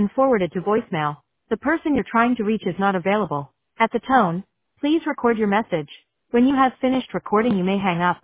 been forwarded to voicemail. The person you're trying to reach is not available. At the tone, please record your message. When you have finished recording, you may hang up.